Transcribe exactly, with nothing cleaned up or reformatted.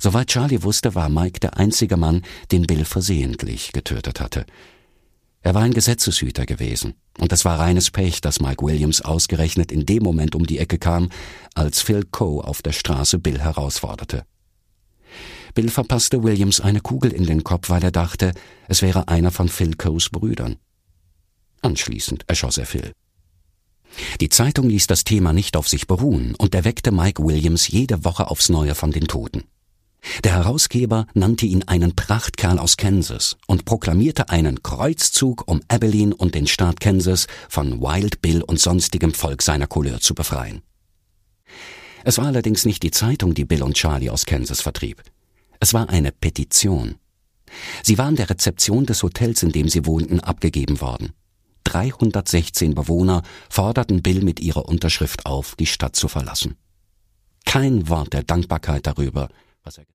Soweit Charlie wusste, war Mike der einzige Mann, den Bill versehentlich getötet hatte. Er war ein Gesetzeshüter gewesen, und es war reines Pech, dass Mike Williams ausgerechnet in dem Moment um die Ecke kam, als Phil Coe auf der Straße Bill herausforderte. Bill verpasste Williams eine Kugel in den Kopf, weil er dachte, es wäre einer von Phil Coes Brüdern. Anschließend erschoss er Phil. Die Zeitung ließ das Thema nicht auf sich beruhen und erweckte Mike Williams jede Woche aufs Neue von den Toten. Der Herausgeber nannte ihn einen Prachtkerl aus Kansas und proklamierte einen Kreuzzug, um Abilene und den Staat Kansas von Wild Bill und sonstigem Volk seiner Couleur zu befreien. Es war allerdings nicht die Zeitung, die Bill und Charlie aus Kansas vertrieb. Es war eine Petition. Sie war an der Rezeption des Hotels, in dem sie wohnten, abgegeben worden. dreihundertsechzehn Bewohner forderten Bill mit ihrer Unterschrift auf, die Stadt zu verlassen. Kein Wort der Dankbarkeit darüber, was er